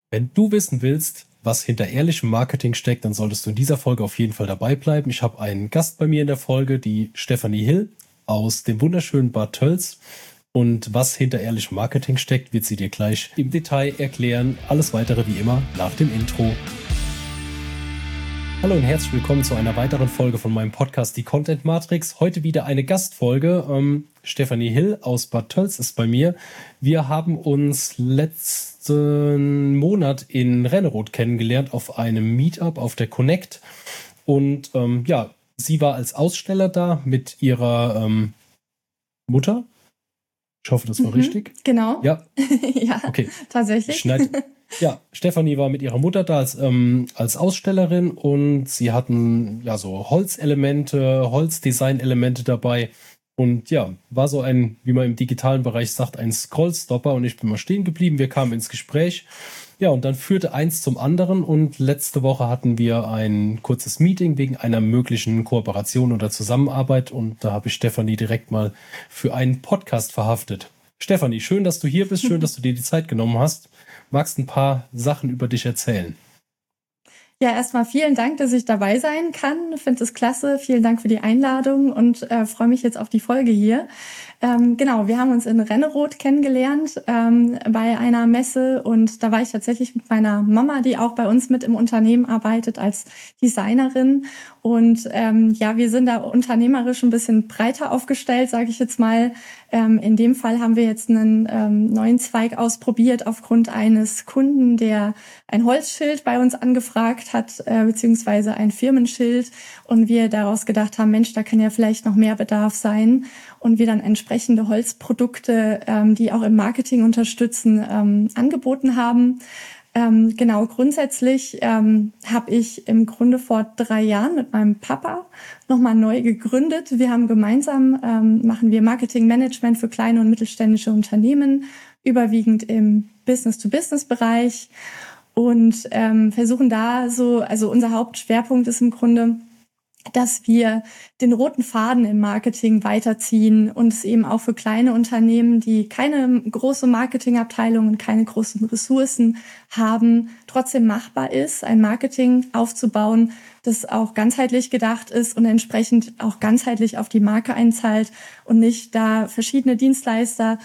Wenn du wissen willst, was hinter ehrlichem Marketing steckt, dann solltest du in dieser Folge auf jeden Fall dabei bleiben. Ich habe einen Gast bei mir in der Folge, die Stefanie Hill aus dem wunderschönen Bad Tölz. Und was hinter ehrlichem Marketing steckt, wird sie dir gleich im Detail erklären. Alles weitere wie immer nach dem Intro. Hallo und herzlich willkommen zu einer weiteren Folge von meinem Podcast, die Content Matrix. Heute wieder eine Gastfolge. Stefanie Hill aus Bad Tölz ist bei mir. Wir haben uns letzten Monat in Renneroth kennengelernt auf einem Meetup auf der Connect. Und sie war als Aussteller da mit ihrer Mutter. Ich hoffe, das war richtig. Genau. Ja. Ja, okay. Tatsächlich. Ja, Stefanie war mit ihrer Mutter da als Ausstellerin und sie hatten ja so Holzelemente, Holzdesign-Elemente dabei und ja, war so ein, wie man im digitalen Bereich sagt, ein Scrollstopper und ich bin mal stehen geblieben. Wir kamen ins Gespräch. Ja, und dann führte eins zum anderen und letzte Woche hatten wir ein kurzes Meeting wegen einer möglichen Kooperation oder Zusammenarbeit und da habe ich Stefanie direkt mal für einen Podcast verhaftet. Stefanie, schön, dass du hier bist, schön, dass du dir die Zeit genommen hast. Magst ein paar Sachen über dich erzählen? Ja, erstmal vielen Dank, dass ich dabei sein kann. Finde es klasse. Vielen Dank für die Einladung und freue mich jetzt auf die Folge hier. Genau, wir haben uns in Renneroth kennengelernt bei einer Messe und da war ich tatsächlich mit meiner Mama, die auch bei uns mit im Unternehmen arbeitet als Designerin. Und wir sind da unternehmerisch ein bisschen breiter aufgestellt, sage ich jetzt mal. In dem Fall haben wir jetzt einen neuen Zweig ausprobiert aufgrund eines Kunden, der ein Holzschild bei uns angefragt hat, beziehungsweise ein Firmenschild. Und wir daraus gedacht haben, Mensch, da kann ja vielleicht noch mehr Bedarf sein. Und wir dann entsprechende Holzprodukte, die auch im Marketing unterstützen, angeboten haben. Grundsätzlich habe ich im Grunde vor 3 Jahren mit meinem Papa nochmal neu gegründet. Wir haben gemeinsam, machen wir Marketingmanagement für kleine und mittelständische Unternehmen, überwiegend im Business-to-Business-Bereich und versuchen da so, also unser Hauptschwerpunkt ist im Grunde, dass wir den roten Faden im Marketing weiterziehen und es eben auch für kleine Unternehmen, die keine große Marketingabteilung und keine großen Ressourcen haben, trotzdem machbar ist, ein Marketing aufzubauen, das auch ganzheitlich gedacht ist und entsprechend auch ganzheitlich auf die Marke einzahlt und nicht da verschiedene Dienstleister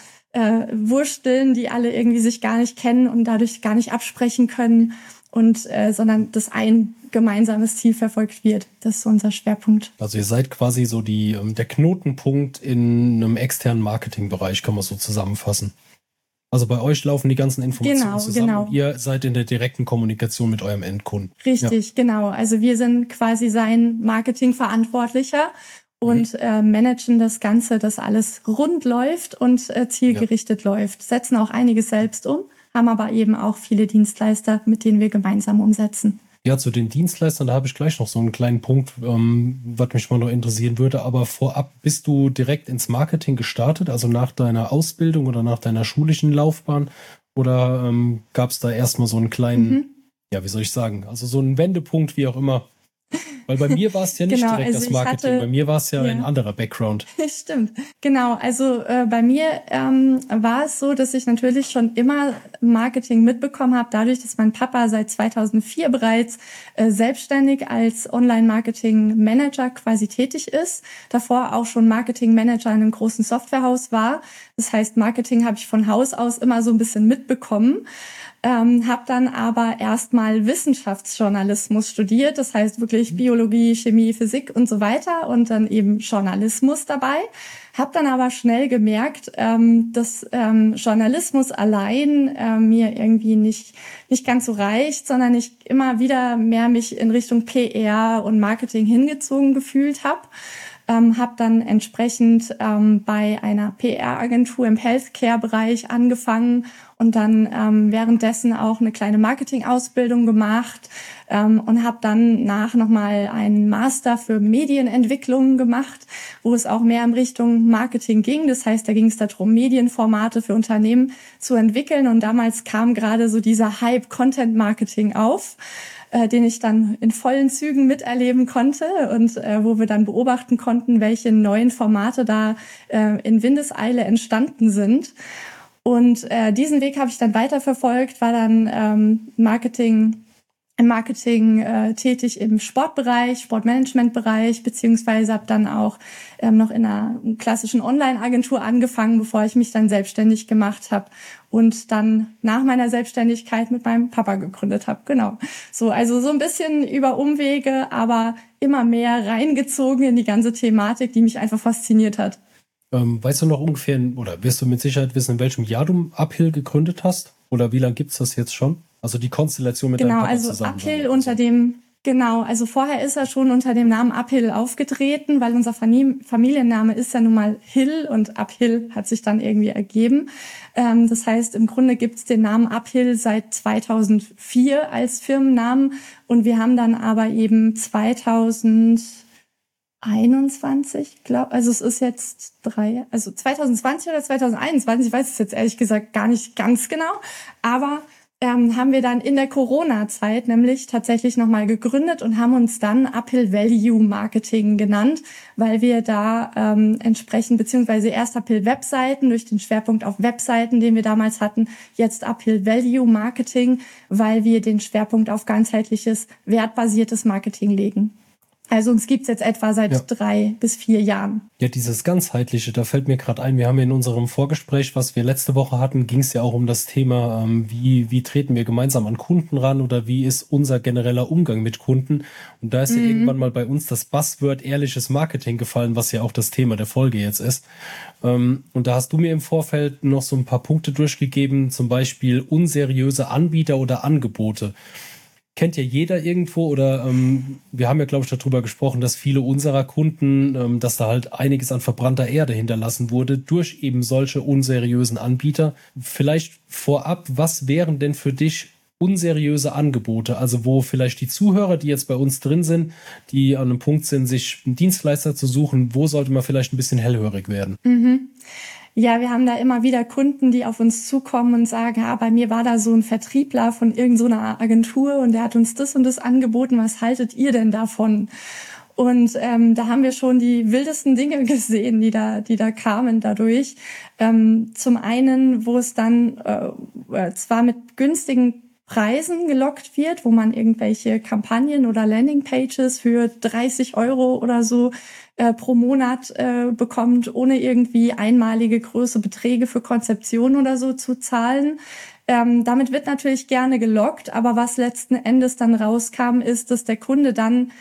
wursteln, die alle irgendwie sich gar nicht kennen und dadurch gar nicht absprechen können und sondern dass ein gemeinsames Ziel verfolgt wird. Das ist so unser Schwerpunkt. Also ihr seid quasi so der Knotenpunkt in einem externen Marketingbereich, kann man so zusammenfassen. Also bei euch laufen die ganzen Informationen zusammen. Genau. Und ihr seid in der direkten Kommunikation mit eurem Endkunden. Richtig, ja. Genau. Also wir sind quasi sein Marketingverantwortlicher und managen das Ganze, dass alles rund läuft und zielgerichtet läuft. Setzen auch einiges selbst um, haben aber eben auch viele Dienstleister, mit denen wir gemeinsam umsetzen. Ja, zu den Dienstleistern, da habe ich gleich noch so einen kleinen Punkt, was mich mal noch interessieren würde. Aber vorab, bist du direkt ins Marketing gestartet, also nach deiner Ausbildung oder nach deiner schulischen Laufbahn? Oder gab es da erstmal so einen kleinen, wie soll ich sagen, also so einen Wendepunkt, wie auch immer? Weil bei mir war es ja nicht direkt das Marketing, bei mir war es ja ein anderer Background. Stimmt, genau. Also bei mir war es so, dass ich natürlich schon immer Marketing mitbekommen habe, dadurch, dass mein Papa seit 2004 bereits selbstständig als Online-Marketing-Manager quasi tätig ist. Davor auch schon Marketing-Manager in einem großen Softwarehaus war. Das heißt, Marketing habe ich von Haus aus immer so ein bisschen mitbekommen. Habe dann aber erstmal Wissenschaftsjournalismus studiert, das heißt wirklich Biologie, Chemie, Physik und so weiter und dann eben Journalismus dabei. Habe dann aber schnell gemerkt, dass Journalismus allein mir irgendwie nicht ganz so reicht, sondern ich immer wieder mehr mich in Richtung PR und Marketing hingezogen gefühlt habe. Habe dann entsprechend bei einer PR-Agentur im Healthcare-Bereich angefangen und dann währenddessen auch eine kleine Marketing-Ausbildung gemacht und habe dann nochmal einen Master für Medienentwicklung gemacht, wo es auch mehr in Richtung Marketing ging. Das heißt, da ging es darum, Medienformate für Unternehmen zu entwickeln und damals kam gerade so dieser Hype Content Marketing auf, den ich dann in vollen Zügen miterleben konnte und wo wir dann beobachten konnten, welche neuen Formate da in Windeseile entstanden sind. Und diesen Weg habe ich dann weiterverfolgt, war dann im Marketing tätig im Sportbereich, Sportmanagementbereich, beziehungsweise habe dann auch noch in einer klassischen Online-Agentur angefangen, bevor ich mich dann selbstständig gemacht habe und dann nach meiner Selbstständigkeit mit meinem Papa gegründet habe. Genau. Also so ein bisschen über Umwege, aber immer mehr reingezogen in die ganze Thematik, die mich einfach fasziniert hat. Weißt du noch ungefähr, oder wirst du mit Sicherheit wissen, in welchem Jahr du Uphill gegründet hast? Oder wie lange gibt es das jetzt schon? Also die Konstellation mit deinem Papa zusammen. Also vorher ist er schon unter dem Namen Uphill aufgetreten, weil unser Familienname ist ja nun mal Hill und Uphill hat sich dann irgendwie ergeben. Das heißt, im Grunde gibt's den Namen Uphill seit 2004 als Firmennamen und wir haben dann aber eben 2021, also es ist jetzt 2020 oder 2021, ich weiß es jetzt ehrlich gesagt gar nicht ganz genau, aber haben wir dann in der Corona-Zeit nämlich tatsächlich nochmal gegründet und haben uns dann Uphill Value Marketing genannt, weil wir da entsprechend, beziehungsweise erst Uphill Webseiten durch den Schwerpunkt auf Webseiten, den wir damals hatten, jetzt Uphill Value Marketing, weil wir den Schwerpunkt auf ganzheitliches, wertbasiertes Marketing legen. Also uns gibt's jetzt etwa seit 3 bis 4 Jahren. Ja, dieses Ganzheitliche, da fällt mir gerade ein, wir haben in unserem Vorgespräch, was wir letzte Woche hatten, ging es ja auch um das Thema, wie treten wir gemeinsam an Kunden ran oder wie ist unser genereller Umgang mit Kunden. Und da ist ja irgendwann mal bei uns das Buzzword ehrliches Marketing gefallen, was ja auch das Thema der Folge jetzt ist. Und da hast du mir im Vorfeld noch so ein paar Punkte durchgegeben, zum Beispiel unseriöse Anbieter oder Angebote. Kennt ja jeder irgendwo oder wir haben ja, glaube ich, darüber gesprochen, dass viele unserer Kunden, dass da halt einiges an verbrannter Erde hinterlassen wurde durch eben solche unseriösen Anbieter. Vielleicht vorab, was wären denn für dich unseriöse Angebote? Also wo vielleicht die Zuhörer, die jetzt bei uns drin sind, die an einem Punkt sind, sich einen Dienstleister zu suchen, wo sollte man vielleicht ein bisschen hellhörig werden? Ja, wir haben da immer wieder Kunden, die auf uns zukommen und sagen, bei mir war da so ein Vertriebler von irgendeiner Agentur und der hat uns das und das angeboten, was haltet ihr denn davon? Und da haben wir schon die wildesten Dinge gesehen, die da kamen dadurch. Zum einen, wo es dann zwar mit günstigen Preisen gelockt wird, wo man irgendwelche Kampagnen oder Landingpages für 30 € oder so pro Monat bekommt, ohne irgendwie einmalige große Beträge für Konzeption oder so zu zahlen. Damit wird natürlich gerne gelockt, aber was letzten Endes dann rauskam, ist, dass der Kunde dann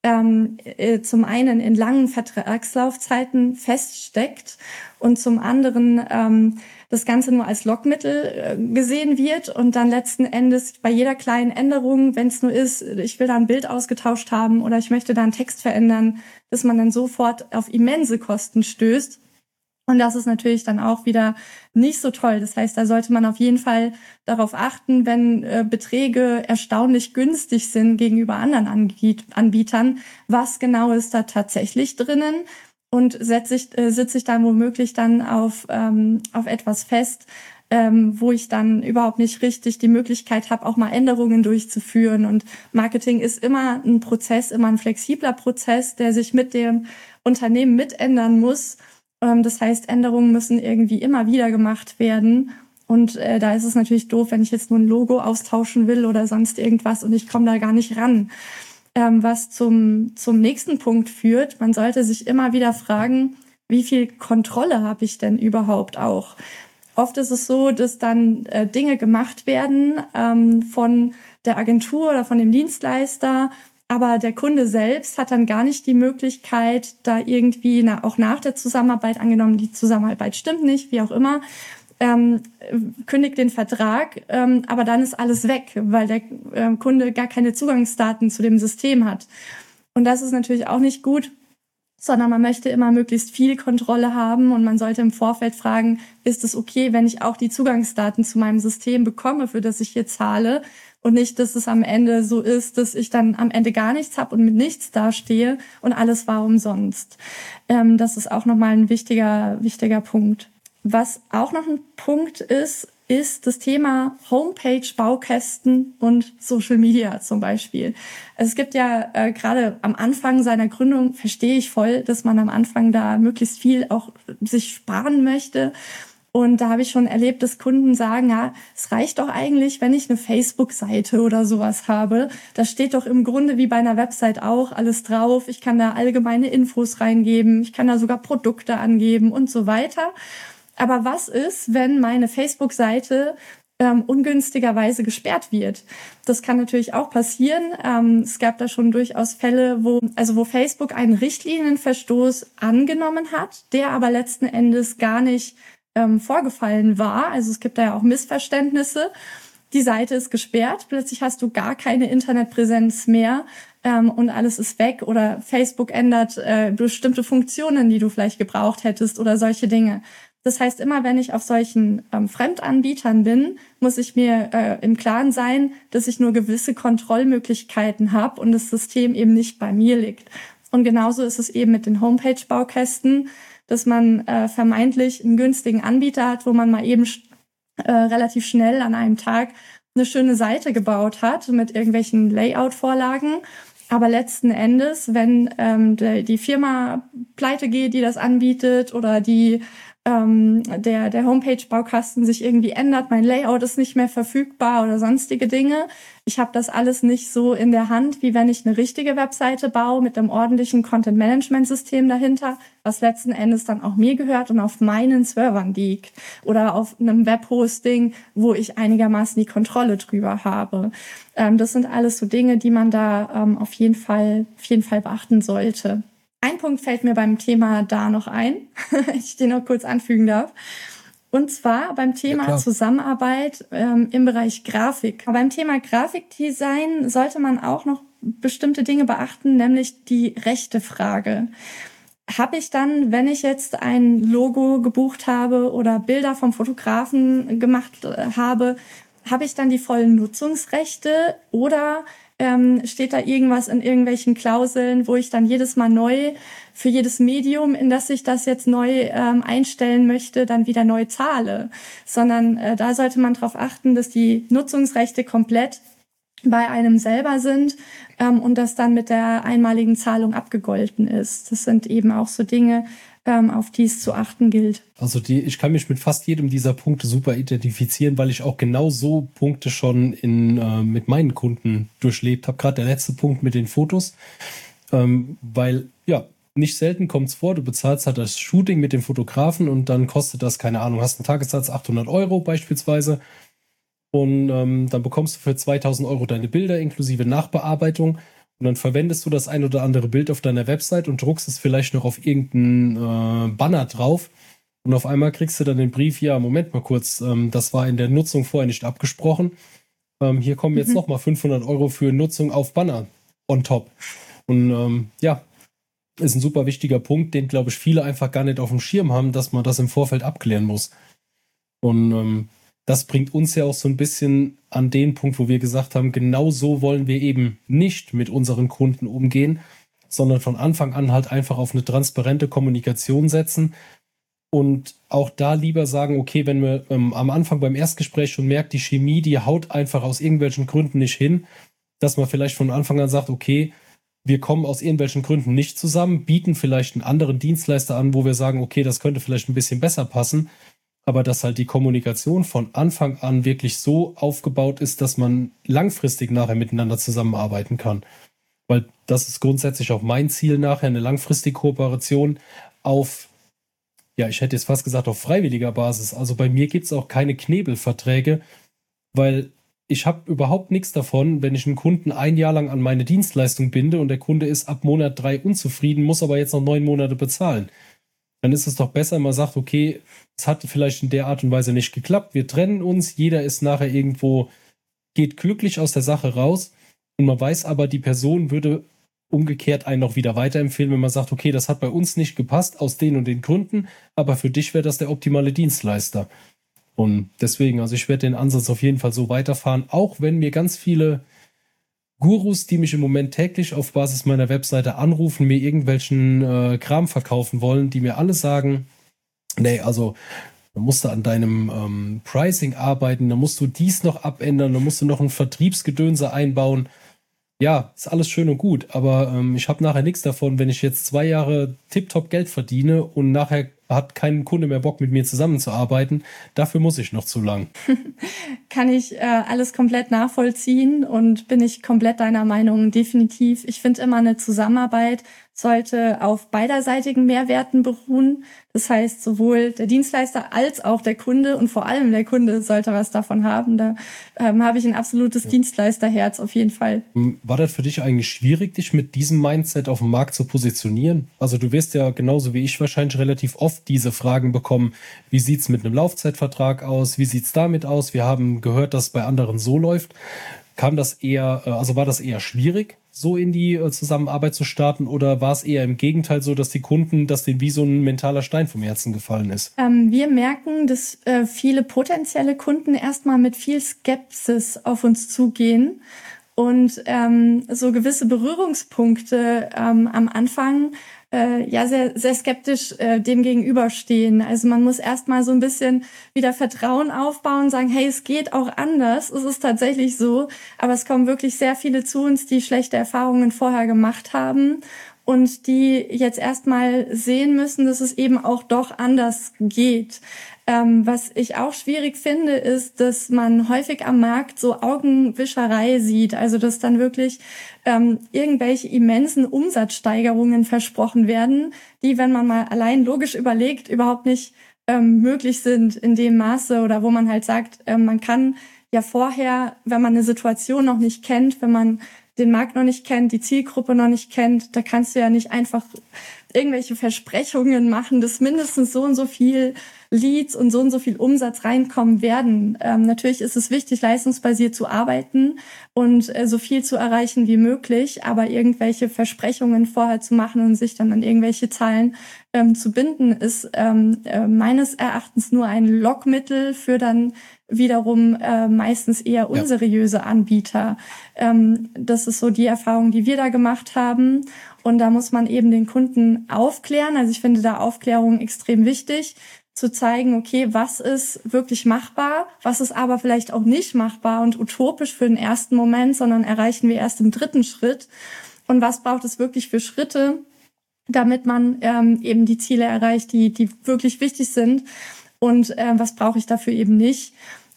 zum einen in langen Vertragslaufzeiten feststeckt und zum anderen das Ganze nur als Lockmittel gesehen wird und dann letzten Endes bei jeder kleinen Änderung, wenn es nur ist, ich will da ein Bild ausgetauscht haben oder ich möchte da einen Text verändern, dass man dann sofort auf immense Kosten stößt. Und das ist natürlich dann auch wieder nicht so toll. Das heißt, da sollte man auf jeden Fall darauf achten, wenn Beträge erstaunlich günstig sind gegenüber anderen Anbietern, was genau ist da tatsächlich drinnen und sitze ich dann womöglich dann auf etwas fest, wo ich dann überhaupt nicht richtig die Möglichkeit habe, auch mal Änderungen durchzuführen. Und Marketing ist immer ein Prozess, immer ein flexibler Prozess, der sich mit dem Unternehmen mitändern muss. Das heißt, Änderungen müssen irgendwie immer wieder gemacht werden. Und da ist es natürlich doof, wenn ich jetzt nur ein Logo austauschen will oder sonst irgendwas und ich komme da gar nicht ran. Was zum nächsten Punkt führt, man sollte sich immer wieder fragen, wie viel Kontrolle habe ich denn überhaupt auch? Oft ist es so, dass dann Dinge gemacht werden von der Agentur oder von dem Dienstleister, aber der Kunde selbst hat dann gar nicht die Möglichkeit, da irgendwie auch nach der Zusammenarbeit, angenommen die Zusammenarbeit stimmt nicht, wie auch immer, kündigt den Vertrag, aber dann ist alles weg, weil der Kunde gar keine Zugangsdaten zu dem System hat. Und das ist natürlich auch nicht gut, sondern man möchte immer möglichst viel Kontrolle haben und man sollte im Vorfeld fragen, ist es okay, wenn ich auch die Zugangsdaten zu meinem System bekomme, für das ich hier zahle? Und nicht, dass es am Ende so ist, dass ich dann am Ende gar nichts habe und mit nichts dastehe und alles war umsonst. Das ist auch nochmal ein wichtiger Punkt. Was auch noch ein Punkt ist das Thema Homepage, Baukästen und Social Media zum Beispiel. Also es gibt ja gerade am Anfang seiner Gründung, verstehe ich voll, dass man am Anfang da möglichst viel auch sich sparen möchte. Und da habe ich schon erlebt, dass Kunden sagen, ja, es reicht doch eigentlich, wenn ich eine Facebook-Seite oder sowas habe. Da steht doch im Grunde wie bei einer Website auch alles drauf. Ich kann da allgemeine Infos reingeben. Ich kann da sogar Produkte angeben und so weiter. Aber was ist, wenn meine Facebook-Seite ungünstigerweise gesperrt wird? Das kann natürlich auch passieren. Es gab da schon durchaus Fälle, wo Facebook einen Richtlinienverstoß angenommen hat, der aber letzten Endes gar nicht vorgefallen war. Also es gibt da ja auch Missverständnisse. Die Seite ist gesperrt, plötzlich hast du gar keine Internetpräsenz mehr und alles ist weg, oder Facebook ändert bestimmte Funktionen, die du vielleicht gebraucht hättest oder solche Dinge. Das heißt, immer wenn ich auf solchen Fremdanbietern bin, muss ich mir im Klaren sein, dass ich nur gewisse Kontrollmöglichkeiten habe und das System eben nicht bei mir liegt. Und genauso ist es eben mit den Homepage-Baukästen, dass man vermeintlich einen günstigen Anbieter hat, wo man mal eben relativ schnell an einem Tag eine schöne Seite gebaut hat mit irgendwelchen Layout-Vorlagen. Aber letzten Endes, wenn die Firma pleite geht, die das anbietet, oder der Homepage-Baukasten sich irgendwie ändert, mein Layout ist nicht mehr verfügbar oder sonstige Dinge. Ich habe das alles nicht so in der Hand, wie wenn ich eine richtige Webseite baue mit einem ordentlichen Content-Management-System dahinter, was letzten Endes dann auch mir gehört und auf meinen Servern liegt oder auf einem Webhosting, wo ich einigermaßen die Kontrolle drüber habe. Das sind alles so Dinge, die man da auf jeden Fall beachten sollte. Ein Punkt fällt mir beim Thema da noch ein, wenn ich den noch kurz anfügen darf. Und zwar beim Thema Zusammenarbeit im Bereich Grafik. Aber beim Thema Grafikdesign sollte man auch noch bestimmte Dinge beachten, nämlich die Rechtefrage. Habe ich dann, wenn ich jetzt ein Logo gebucht habe oder Bilder vom Fotografen gemacht habe ich dann die vollen Nutzungsrechte, oder steht da irgendwas in irgendwelchen Klauseln, wo ich dann jedes Mal neu für jedes Medium, in das ich das jetzt neu einstellen möchte, dann wieder neu zahle? Sondern da sollte man darauf achten, dass die Nutzungsrechte komplett bei einem selber sind und das dann mit der einmaligen Zahlung abgegolten ist. Das sind eben auch so Dinge, auf die es zu achten gilt. Also ich kann mich mit fast jedem dieser Punkte super identifizieren, weil ich auch genau so Punkte schon mit meinen Kunden durchlebt habe. Gerade der letzte Punkt mit den Fotos, weil ja, nicht selten kommt es vor, du bezahlst halt das Shooting mit dem Fotografen und dann kostet das, keine Ahnung, hast einen Tagessatz 800 Euro beispielsweise und dann bekommst du für 2000 Euro deine Bilder inklusive Nachbearbeitung. Und dann verwendest du das ein oder andere Bild auf deiner Website und druckst es vielleicht noch auf irgendeinen Banner drauf. Und auf einmal kriegst du dann den Brief, ja, Moment mal kurz, das war in der Nutzung vorher nicht abgesprochen. Hier kommen jetzt nochmal 500 Euro für Nutzung auf Banner on top. Und ja, ist ein super wichtiger Punkt, den, glaube ich, viele einfach gar nicht auf dem Schirm haben, dass man das im Vorfeld abklären muss. Und das bringt uns ja auch so ein bisschen an den Punkt, wo wir gesagt haben, genau so wollen wir eben nicht mit unseren Kunden umgehen, sondern von Anfang an halt einfach auf eine transparente Kommunikation setzen und auch da lieber sagen, okay, wenn wir am Anfang beim Erstgespräch schon merkt, die Chemie, die haut einfach aus irgendwelchen Gründen nicht hin, dass man vielleicht von Anfang an sagt, okay, wir kommen aus irgendwelchen Gründen nicht zusammen, bieten vielleicht einen anderen Dienstleister an, wo wir sagen, okay, das könnte vielleicht ein bisschen besser passen, aber dass halt die Kommunikation von Anfang an wirklich so aufgebaut ist, dass man langfristig nachher miteinander zusammenarbeiten kann. Weil das ist grundsätzlich auch mein Ziel nachher, eine langfristige Kooperation auf, ja, ich hätte jetzt fast gesagt, auf freiwilliger Basis. Also bei mir gibt es auch keine Knebelverträge, weil ich habe überhaupt nichts davon, wenn ich einen Kunden ein Jahr lang an meine Dienstleistung binde und der Kunde ist ab Monat 3 unzufrieden, muss aber jetzt noch 9 Monate bezahlen. Dann ist es doch besser, man sagt, okay, es hat vielleicht in der Art und Weise nicht geklappt, wir trennen uns, jeder ist nachher irgendwo, geht glücklich aus der Sache raus und man weiß aber, die Person würde umgekehrt einen noch wieder weiterempfehlen, wenn man sagt, okay, das hat bei uns nicht gepasst, aus den und den Gründen, aber für dich wäre das der optimale Dienstleister. Und deswegen, also ich werde den Ansatz auf jeden Fall so weiterfahren, auch wenn mir ganz viele Gurus, die mich im Moment täglich auf Basis meiner Webseite anrufen, mir irgendwelchen Kram verkaufen wollen, die mir alle sagen, nee, also da musst du an deinem Pricing arbeiten, da musst du dies noch abändern, da musst du noch ein Vertriebsgedönse einbauen. Ja, ist alles schön und gut, aber ich habe nachher nichts davon, wenn ich jetzt 2 Jahre tiptop Geld verdiene und nachher hat kein Kunde mehr Bock, mit mir zusammenzuarbeiten. Dafür muss ich noch zu lang. Kann ich alles komplett nachvollziehen und bin ich komplett deiner Meinung, definitiv. Ich finde immer, eine Zusammenarbeit sollte auf beiderseitigen Mehrwerten beruhen. Das heißt, sowohl der Dienstleister als auch der Kunde und vor allem der Kunde sollte was davon haben. Da habe ich ein absolutes Dienstleisterherz auf jeden Fall. War das für dich eigentlich schwierig, dich mit diesem Mindset auf dem Markt zu positionieren? Also du wirst ja genauso wie ich wahrscheinlich relativ oft diese Fragen bekommen. Wie sieht's mit einem Laufzeitvertrag aus? Wie sieht's damit aus? Wir haben gehört, dass es bei anderen so läuft. Kam das eher, also war das eher schwierig, so in die Zusammenarbeit zu starten, oder war es eher im Gegenteil so, dass die Kunden, dass denen wie so ein mentaler Stein vom Herzen gefallen ist? Wir merken, dass viele potenzielle Kunden erstmal mit viel Skepsis auf uns zugehen und so gewisse Berührungspunkte am Anfang sehr, sehr skeptisch dem gegenüberstehen. Also man muss erstmal so ein bisschen wieder Vertrauen aufbauen, sagen, hey, es geht auch anders. Es ist tatsächlich so. Aber es kommen wirklich sehr viele zu uns, die schlechte Erfahrungen vorher gemacht haben und die jetzt erstmal sehen müssen, dass es eben auch doch anders geht. Was ich auch schwierig finde, ist, dass man häufig am Markt so Augenwischerei sieht. Also dass dann wirklich irgendwelche immensen Umsatzsteigerungen versprochen werden, die, wenn man mal allein logisch überlegt, überhaupt nicht möglich sind in dem Maße, oder wo man halt sagt, man kann ja vorher, wenn man eine Situation noch nicht kennt, wenn man den Markt noch nicht kennt, die Zielgruppe noch nicht kennt, da kannst du ja nicht einfach irgendwelche Versprechungen machen, dass mindestens so und so viel Leads und so viel Umsatz reinkommen werden. Natürlich ist es wichtig, leistungsbasiert zu arbeiten und so viel zu erreichen wie möglich, aber irgendwelche Versprechungen vorher zu machen und sich dann an irgendwelche Zahlen zu binden, ist meines Erachtens nur ein Lockmittel für dann wiederum meistens eher unseriöse Anbieter. Das ist so die Erfahrung, die wir da gemacht haben. Und da muss man eben den Kunden aufklären. Also ich finde da Aufklärung extrem wichtig, zu zeigen, okay, was ist wirklich machbar, was ist aber vielleicht auch nicht machbar und utopisch für den ersten Moment, sondern erreichen wir erst im dritten Schritt. Und was braucht es wirklich für Schritte, damit man eben die Ziele erreicht, die wirklich wichtig sind. Und was brauche ich dafür eben nicht?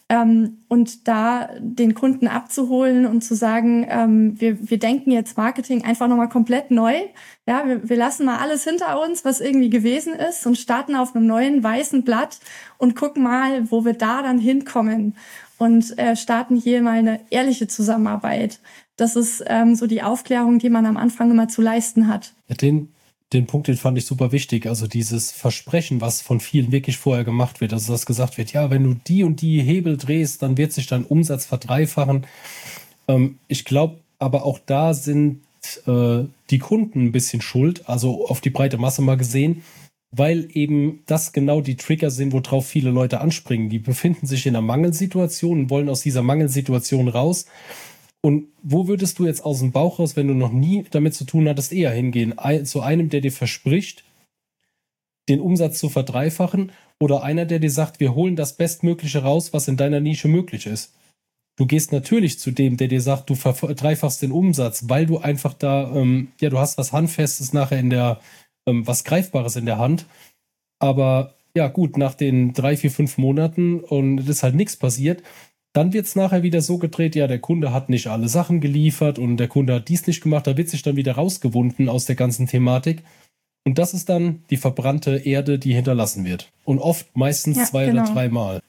Und da den Kunden abzuholen und zu sagen, wir denken jetzt Marketing einfach nochmal komplett neu. Ja, wir lassen mal alles hinter uns, was irgendwie gewesen ist, und starten auf einem neuen weißen Blatt und gucken mal, wo wir da dann hinkommen, und starten hier mal eine ehrliche Zusammenarbeit. Das ist so die Aufklärung, die man am Anfang immer zu leisten hat. Den Punkt, den fand ich super wichtig. Also dieses Versprechen, was von vielen wirklich vorher gemacht wird. Also dass gesagt wird, ja, wenn du die und die Hebel drehst, dann wird sich dein Umsatz verdreifachen. Ich glaube, aber auch da sind die Kunden ein bisschen schuld, also auf die breite Masse mal gesehen, weil eben das genau die Trigger sind, worauf viele Leute anspringen. Die befinden sich in einer Mangelsituation und wollen aus dieser Mangelsituation raus. Und wo würdest du jetzt aus dem Bauch raus, wenn du noch nie damit zu tun hattest, eher hingehen? Zu einem, der dir verspricht, den Umsatz zu verdreifachen, oder einer, der dir sagt, wir holen das Bestmögliche raus, was in deiner Nische möglich ist? Du gehst natürlich zu dem, der dir sagt, du verdreifachst den Umsatz, weil du einfach da, du hast was Handfestes nachher in der, was Greifbares in der Hand. Aber ja gut, nach den 3, 4, 5 Monaten und es ist halt nichts passiert, dann wird es nachher wieder so gedreht, ja, der Kunde hat nicht alle Sachen geliefert und der Kunde hat dies nicht gemacht, da wird sich dann wieder rausgewunden aus der ganzen Thematik. Und das ist dann die verbrannte Erde, die hinterlassen wird. Und oft meistens 2 oder 3 Mal.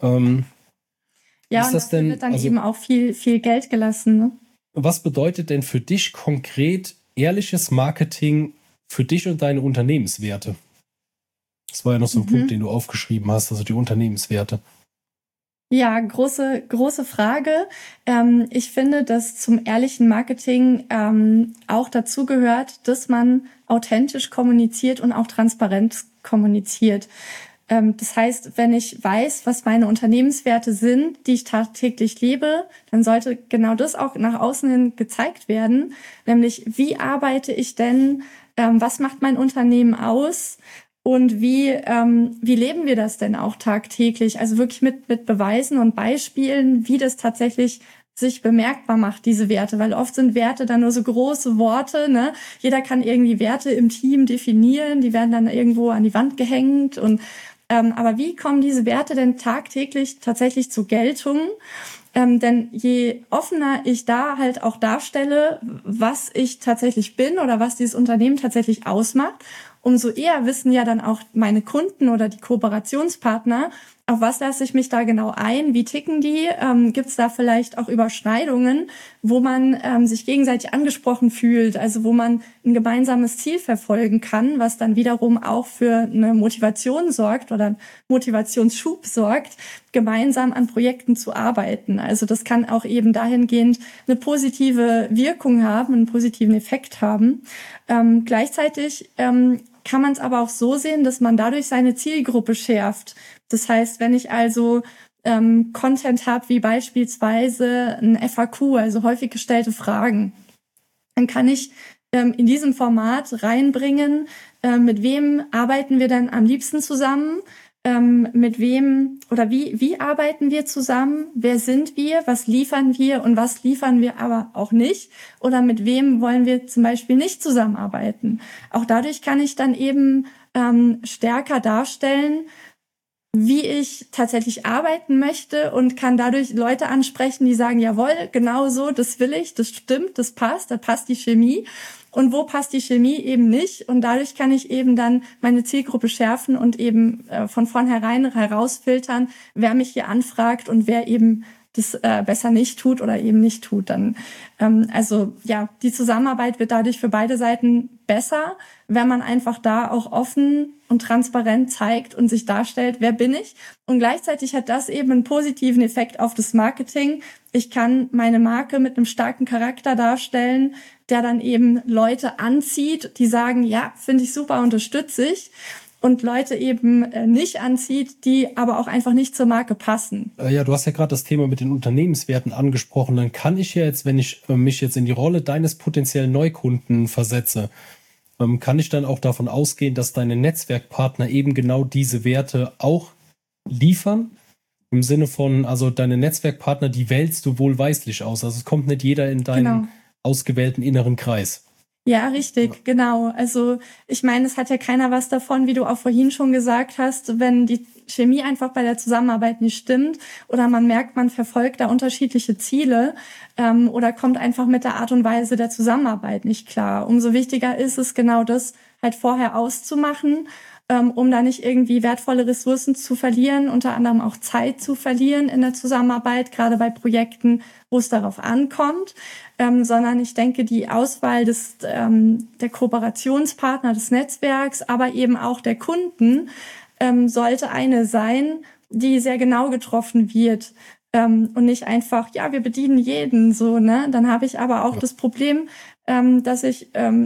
Ja, und dafür wird dann eben auch viel, viel Geld gelassen. Ne? Was bedeutet denn für dich konkret ehrliches Marketing für dich und deine Unternehmenswerte? Das war ja noch so ein Punkt, den du aufgeschrieben hast, also die Unternehmenswerte. Ja, große Frage. Ich finde, dass zum ehrlichen Marketing auch dazu gehört, dass man authentisch kommuniziert und auch transparent kommuniziert. Das heißt, wenn ich weiß, was meine Unternehmenswerte sind, die ich tagtäglich lebe, dann sollte genau das auch nach außen hin gezeigt werden. Nämlich, wie arbeite ich denn? Was macht mein Unternehmen aus? Und wie leben wir das denn auch tagtäglich? Also wirklich mit Beweisen und Beispielen, wie das tatsächlich sich bemerkbar macht, diese Werte, weil oft sind Werte dann nur so große Worte, ne? Jeder kann irgendwie Werte im Team definieren, die werden dann irgendwo an die Wand gehängt und aber wie kommen diese Werte denn tagtäglich tatsächlich zur Geltung? Denn je offener ich da halt auch darstelle, was ich tatsächlich bin oder was dieses Unternehmen tatsächlich ausmacht, umso eher wissen ja dann auch meine Kunden oder die Kooperationspartner, auf was lasse ich mich da genau ein, wie ticken die, gibt es da vielleicht auch Überschneidungen, wo man sich gegenseitig angesprochen fühlt, also wo man ein gemeinsames Ziel verfolgen kann, was dann wiederum auch für eine Motivation sorgt oder einen Motivationsschub sorgt, gemeinsam an Projekten zu arbeiten. Also das kann auch eben dahingehend eine positive Wirkung haben, einen positiven Effekt haben. Gleichzeitig kann man es aber auch so sehen, dass man dadurch seine Zielgruppe schärft. Das heißt, wenn ich also Content habe, wie beispielsweise ein FAQ, also häufig gestellte Fragen, dann kann ich in diesem Format reinbringen, mit wem arbeiten wir denn am liebsten zusammen, mit wem oder wie arbeiten wir zusammen, wer sind wir, was liefern wir und was liefern wir aber auch nicht oder mit wem wollen wir zum Beispiel nicht zusammenarbeiten. Auch dadurch kann ich dann eben stärker darstellen, wie ich tatsächlich arbeiten möchte und kann dadurch Leute ansprechen, die sagen, jawohl, genau so, das will ich, das stimmt, das passt, da passt die Chemie. Und wo passt die Chemie eben nicht? Und dadurch kann ich eben dann meine Zielgruppe schärfen und eben von vornherein herausfiltern, wer mich hier anfragt und wer eben das besser nicht tut oder eben nicht tut. Dann also ja, die Zusammenarbeit wird dadurch für beide Seiten besser, wenn man einfach da auch offen und transparent zeigt und sich darstellt, wer bin ich. Und gleichzeitig hat das eben einen positiven Effekt auf das Marketing. Ich kann meine Marke mit einem starken Charakter darstellen, der dann eben Leute anzieht, die sagen, ja, finde ich super, unterstütze ich. Und Leute eben nicht anzieht, die aber auch einfach nicht zur Marke passen. Ja, du hast ja gerade das Thema mit den Unternehmenswerten angesprochen. Dann kann ich ja jetzt, wenn ich mich jetzt in die Rolle deines potenziellen Neukunden versetze, kann ich dann auch davon ausgehen, dass deine Netzwerkpartner eben genau diese Werte auch liefern? Im Sinne von, also deine Netzwerkpartner, die wählst du wohlweislich aus. Also es kommt nicht jeder in deinen ausgewählten inneren Kreis. Ja, richtig, genau. Also ich meine, es hat ja keiner was davon, wie du auch vorhin schon gesagt hast, wenn die Chemie einfach bei der Zusammenarbeit nicht stimmt oder man merkt, man verfolgt da unterschiedliche Ziele oder kommt einfach mit der Art und Weise der Zusammenarbeit nicht klar. Umso wichtiger ist es, genau das halt vorher auszumachen, um da nicht irgendwie wertvolle Ressourcen zu verlieren, unter anderem auch Zeit zu verlieren in der Zusammenarbeit, gerade bei Projekten, wo es darauf ankommt, sondern ich denke, die Auswahl der Kooperationspartner des Netzwerks, aber eben auch der Kunden, sollte eine sein, die sehr genau getroffen wird und nicht einfach, ja, wir bedienen jeden so, ne? Dann habe ich aber auch das Problem, dass ich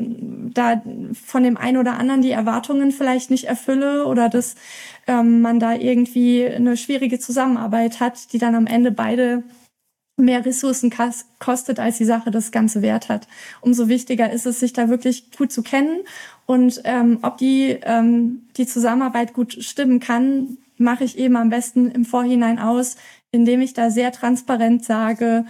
da von dem einen oder anderen die Erwartungen vielleicht nicht erfülle oder dass man da irgendwie eine schwierige Zusammenarbeit hat, die dann am Ende beide mehr Ressourcen kostet, als die Sache das Ganze wert hat. Umso wichtiger ist es, sich da wirklich gut zu kennen und ob die Zusammenarbeit gut stimmen kann, mache ich eben am besten im Vorhinein aus, indem ich da sehr transparent sage,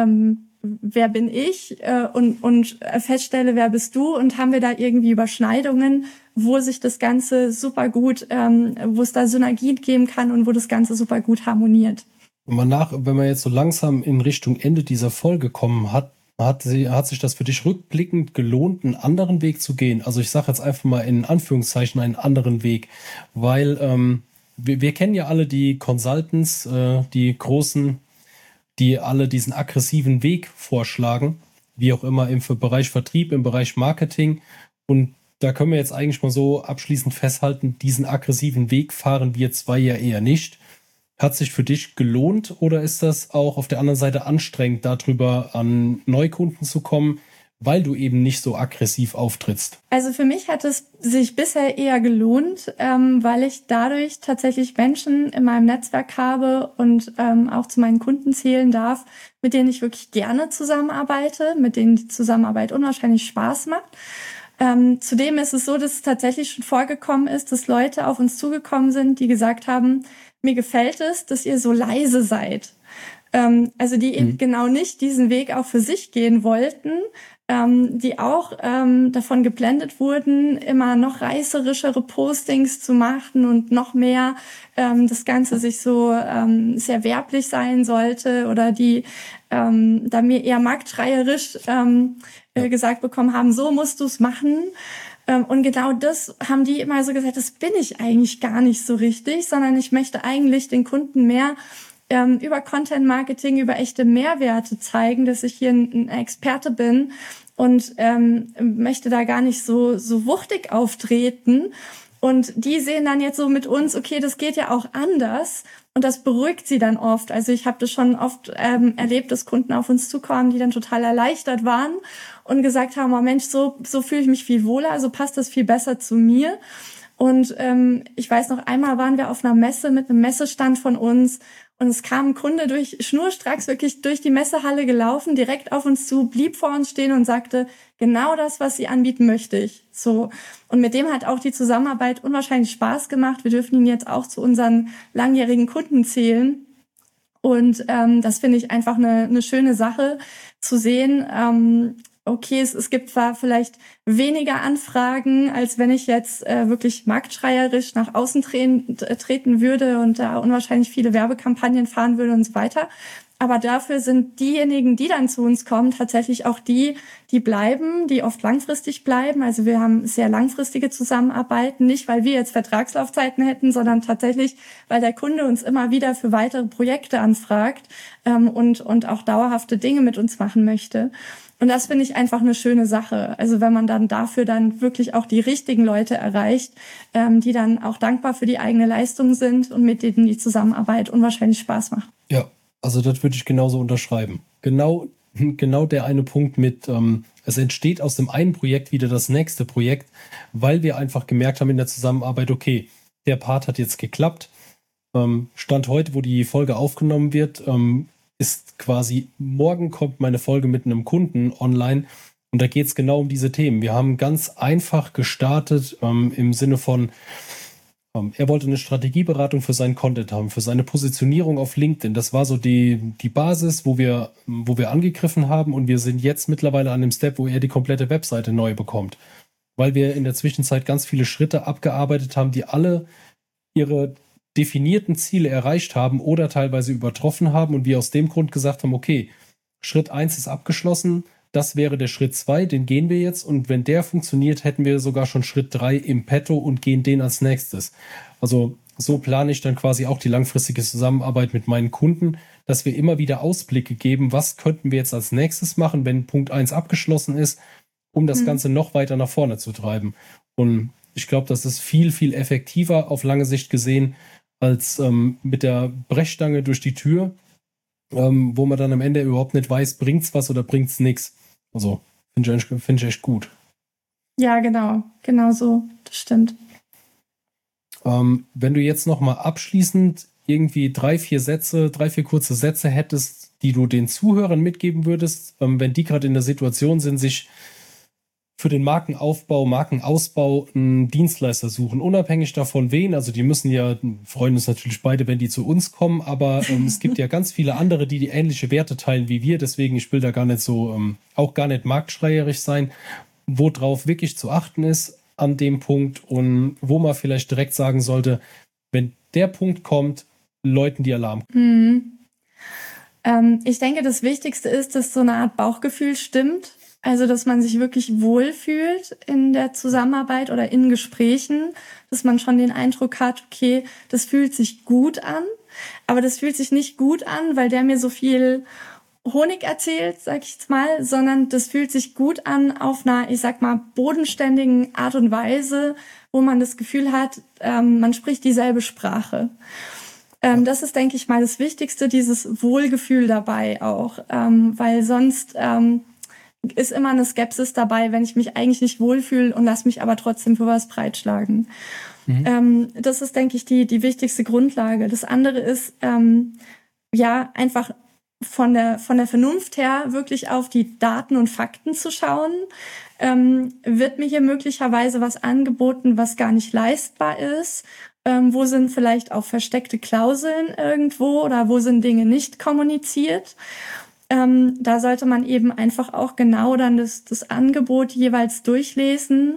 wer bin ich und feststelle, wer bist du und haben wir da irgendwie Überschneidungen, wo sich das Ganze super gut, wo es da Synergien geben kann und wo das Ganze super gut harmoniert. Wenn man jetzt so langsam in Richtung Ende dieser Folge kommen hat sich das für dich rückblickend gelohnt, einen anderen Weg zu gehen? Also ich sage jetzt einfach mal in Anführungszeichen einen anderen Weg, weil wir kennen ja alle die Consultants, die großen, die alle diesen aggressiven Weg vorschlagen, wie auch immer im Bereich Vertrieb, im Bereich Marketing. Und da können wir jetzt eigentlich mal so abschließend festhalten, diesen aggressiven Weg fahren wir zwei ja eher nicht. Hat sich für dich gelohnt oder ist das auch auf der anderen Seite anstrengend, darüber an Neukunden zu kommen, weil du eben nicht so aggressiv auftrittst? Also für mich hat es sich bisher eher gelohnt, weil ich dadurch tatsächlich Menschen in meinem Netzwerk habe und auch zu meinen Kunden zählen darf, mit denen ich wirklich gerne zusammenarbeite, mit denen die Zusammenarbeit unwahrscheinlich Spaß macht. Zudem ist es so, dass es tatsächlich schon vorgekommen ist, dass Leute auf uns zugekommen sind, die gesagt haben, mir gefällt es, dass ihr so leise seid. also die eben genau nicht diesen Weg auch für sich gehen wollten, die auch davon geblendet wurden, immer noch reißerischere Postings zu machen und noch mehr das Ganze sich so sehr werblich sein sollte, oder die da mir eher marktschreierisch gesagt bekommen haben, so musst du es machen. Und genau das haben die immer so gesagt, das bin ich eigentlich gar nicht so richtig, sondern ich möchte eigentlich den Kunden mehr über Content Marketing, über echte Mehrwerte zeigen, dass ich hier ein Experte bin und möchte da gar nicht so wuchtig auftreten. Und die sehen dann jetzt so mit uns, okay, das geht ja auch anders. Und das beruhigt sie dann oft. Also ich habe das schon oft erlebt, dass Kunden auf uns zukommen, die dann total erleichtert waren und gesagt haben, oh Mensch, so fühle ich mich viel wohler, so passt das viel besser zu mir. Und ich weiß noch, einmal waren wir auf einer Messe mit einem Messestand von uns und es kam ein Kunde schnurstracks wirklich durch die Messehalle gelaufen, direkt auf uns zu, blieb vor uns stehen und sagte, genau das, was Sie anbieten, möchte ich. So. Und mit dem hat auch die Zusammenarbeit unwahrscheinlich Spaß gemacht. Wir dürfen ihn jetzt auch zu unseren langjährigen Kunden zählen. Und das finde ich einfach eine schöne Sache zu sehen. Okay, es gibt zwar vielleicht weniger Anfragen, als wenn ich jetzt wirklich marktschreierisch nach außen treten würde und da unwahrscheinlich viele Werbekampagnen fahren würde und so weiter. Aber dafür sind diejenigen, die dann zu uns kommen, tatsächlich auch die bleiben, die oft langfristig bleiben. Also wir haben sehr langfristige Zusammenarbeiten, nicht weil wir jetzt Vertragslaufzeiten hätten, sondern tatsächlich, weil der Kunde uns immer wieder für weitere Projekte anfragt und auch dauerhafte Dinge mit uns machen möchte. Und das finde ich einfach eine schöne Sache. Also wenn man dann dafür dann wirklich auch die richtigen Leute erreicht, die dann auch dankbar für die eigene Leistung sind und mit denen die Zusammenarbeit unwahrscheinlich Spaß macht. Ja, also das würde ich genauso unterschreiben. Genau der eine Punkt mit, es entsteht aus dem einen Projekt wieder das nächste Projekt, weil wir einfach gemerkt haben in der Zusammenarbeit, okay, der Part hat jetzt geklappt. Stand heute, wo die Folge aufgenommen wird, ist quasi, morgen kommt meine Folge mit einem Kunden online und da geht es genau um diese Themen. Wir haben ganz einfach gestartet im Sinne von, er wollte eine Strategieberatung für seinen Content haben, für seine Positionierung auf LinkedIn. Das war so die Basis, wo wir angegriffen haben, und wir sind jetzt mittlerweile an dem Step, wo er die komplette Webseite neu bekommt. Weil wir in der Zwischenzeit ganz viele Schritte abgearbeitet haben, die alle ihre definierten Ziele erreicht haben oder teilweise übertroffen haben, und wir aus dem Grund gesagt haben, okay, Schritt 1 ist abgeschlossen, das wäre der Schritt 2, den gehen wir jetzt, und wenn der funktioniert, hätten wir sogar schon Schritt 3 im Petto und gehen den als nächstes. Also so plane ich dann quasi auch die langfristige Zusammenarbeit mit meinen Kunden, dass wir immer wieder Ausblicke geben, was könnten wir jetzt als nächstes machen, wenn Punkt 1 abgeschlossen ist, um das Ganze noch weiter nach vorne zu treiben. Und ich glaube, das ist viel, viel effektiver auf lange Sicht gesehen, als mit der Brechstange durch die Tür, wo man dann am Ende überhaupt nicht weiß, bringt's was oder bringt's nichts. Also finde ich echt gut. Ja, genau so, das stimmt. Wenn du jetzt nochmal abschließend irgendwie 3-4 kurze Sätze hättest, die du den Zuhörern mitgeben würdest, wenn die gerade in der Situation sind, sich für den Markenausbau einen Dienstleister suchen, unabhängig davon wen, also die müssen ja, freuen uns natürlich beide, wenn die zu uns kommen, aber es gibt ja ganz viele andere, die ähnliche Werte teilen wie wir, deswegen, ich will da gar nicht so, auch gar nicht marktschreierisch sein, worauf wirklich zu achten ist an dem Punkt und wo man vielleicht direkt sagen sollte, wenn der Punkt kommt, läuten die Alarm. Ich denke, das Wichtigste ist, dass so eine Art Bauchgefühl stimmt. Also, dass man sich wirklich wohlfühlt in der Zusammenarbeit oder in Gesprächen, dass man schon den Eindruck hat, okay, das fühlt sich gut an, aber das fühlt sich nicht gut an, weil der mir so viel Honig erzählt, sag ich jetzt mal, sondern das fühlt sich gut an auf einer, ich sag mal, bodenständigen Art und Weise, wo man das Gefühl hat, man spricht dieselbe Sprache. Das ist, denke ich mal, das Wichtigste, dieses Wohlgefühl dabei auch, weil sonst ist immer eine Skepsis dabei, wenn ich mich eigentlich nicht wohlfühle und lasse mich aber trotzdem für was breitschlagen. Das ist, denke ich, die wichtigste Grundlage. Das andere ist, einfach von der Vernunft her wirklich auf die Daten und Fakten zu schauen. Wird mir hier möglicherweise was angeboten, was gar nicht leistbar ist? Wo sind vielleicht auch versteckte Klauseln irgendwo oder wo sind Dinge nicht kommuniziert? Da sollte man eben einfach auch genau dann das Angebot jeweils durchlesen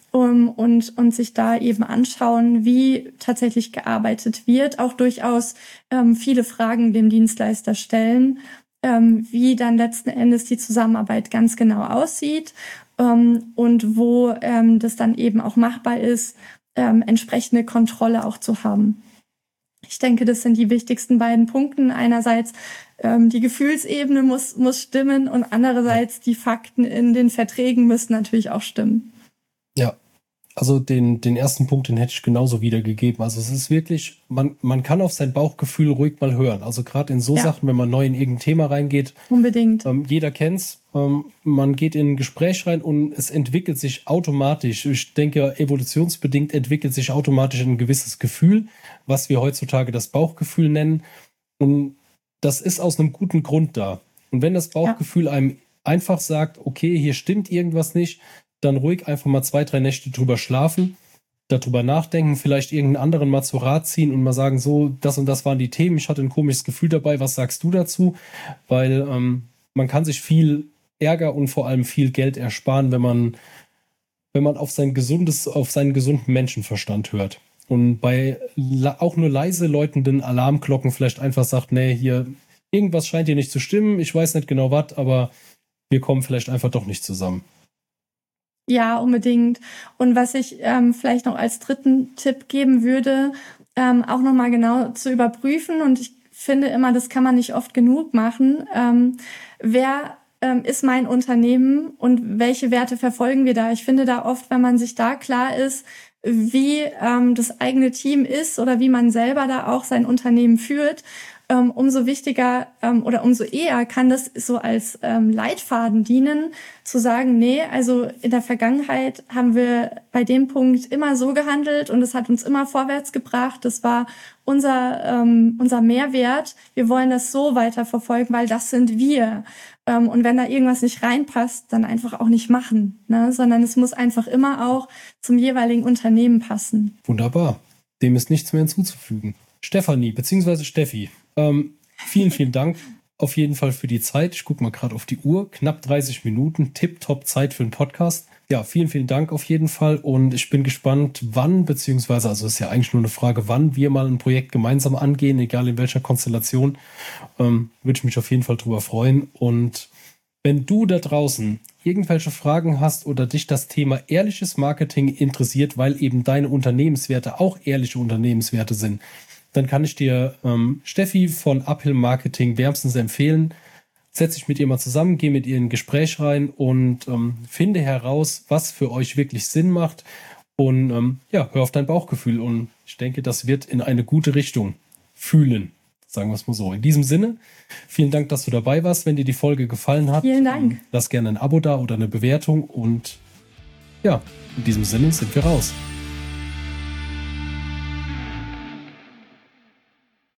und sich da eben anschauen, wie tatsächlich gearbeitet wird. Auch durchaus viele Fragen dem Dienstleister stellen, wie dann letzten Endes die Zusammenarbeit ganz genau aussieht und wo das dann eben auch machbar ist, entsprechende Kontrolle auch zu haben. Ich denke, das sind die wichtigsten beiden Punkte. Einerseits die Gefühlsebene muss stimmen und andererseits die Fakten in den Verträgen müssen natürlich auch stimmen. Ja, also den ersten Punkt, den hätte ich genauso wiedergegeben. Also es ist wirklich, man kann auf sein Bauchgefühl ruhig mal hören. Also gerade in so Sachen, wenn man neu in irgendein Thema reingeht. Unbedingt. Jeder kennt's. Man geht in ein Gespräch rein und es entwickelt sich automatisch. Ich denke, evolutionsbedingt entwickelt sich automatisch ein gewisses Gefühl, was wir heutzutage das Bauchgefühl nennen. Und das ist aus einem guten Grund da. Und wenn das Bauchgefühl einem einfach sagt, okay, hier stimmt irgendwas nicht, dann ruhig einfach mal 2-3 Nächte drüber schlafen, darüber nachdenken, vielleicht irgendeinen anderen mal zu Rat ziehen und mal sagen, so, das und das waren die Themen, ich hatte ein komisches Gefühl dabei, was sagst du dazu? Weil man kann sich viel Ärger und vor allem viel Geld ersparen, wenn man auf seinen gesunden Menschenverstand hört. Und bei auch nur leise läutenden Alarmglocken vielleicht einfach sagt, nee, hier, irgendwas scheint hier nicht zu stimmen, ich weiß nicht genau was, aber wir kommen vielleicht einfach doch nicht zusammen. Ja, unbedingt. Und was ich vielleicht noch als dritten Tipp geben würde, auch nochmal genau zu überprüfen. Und ich finde immer, das kann man nicht oft genug machen. Wer ist mein Unternehmen und welche Werte verfolgen wir da? Ich finde da oft, wenn man sich da klar ist, wie das eigene Team ist oder wie man selber da auch sein Unternehmen führt, umso wichtiger oder umso eher kann das so als Leitfaden dienen, zu sagen, nee, also in der Vergangenheit haben wir bei dem Punkt immer so gehandelt und es hat uns immer vorwärts gebracht. Das war unser Mehrwert. Wir wollen das so weiterverfolgen, weil das sind wir. Und wenn da irgendwas nicht reinpasst, dann einfach auch nicht machen, ne? Sondern es muss einfach immer auch zum jeweiligen Unternehmen passen. Wunderbar. Dem ist nichts mehr hinzuzufügen. Stefanie, beziehungsweise Steffi, vielen, vielen Dank auf jeden Fall für die Zeit. Ich gucke mal gerade auf die Uhr. Knapp 30 Minuten. Tipptopp Zeit für einen Podcast. Ja, vielen, vielen Dank auf jeden Fall. Und ich bin gespannt, wann, beziehungsweise, also ist ja eigentlich nur eine Frage, wann wir mal ein Projekt gemeinsam angehen, egal in welcher Konstellation. Würde ich mich auf jeden Fall drüber freuen. Und wenn du da draußen irgendwelche Fragen hast oder dich das Thema ehrliches Marketing interessiert, weil eben deine Unternehmenswerte auch ehrliche Unternehmenswerte sind, dann kann ich dir Steffi von Uphill Marketing wärmstens empfehlen. Setz dich mit ihr mal zusammen, geh mit ihr in ein Gespräch rein und finde heraus, was für euch wirklich Sinn macht. Und hör auf dein Bauchgefühl. Und ich denke, das wird in eine gute Richtung fühlen. Sagen wir es mal so. In diesem Sinne, vielen Dank, dass du dabei warst. Wenn dir die Folge gefallen hat, vielen Dank. Lass gerne ein Abo da oder eine Bewertung. Und ja, in diesem Sinne sind wir raus.